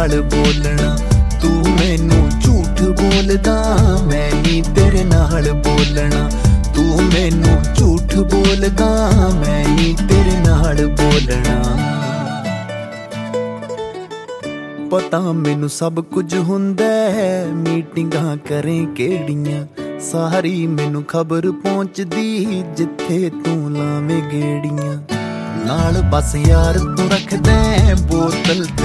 नाल बोलना। तू मैनू झूठ बोलदा मैं नी तेरे नाल बोलना। तू मैनू झूठ बोलदा मैं नी तेरे नाल बोलना। पता मैनू सब कुछ हुंदा है मीटिंगां करें केड़ियां। सारी मैनू खबर पहुंचदी जिथे तू लावें गेड़ियां। नाल बस यार तू रखदे बोतल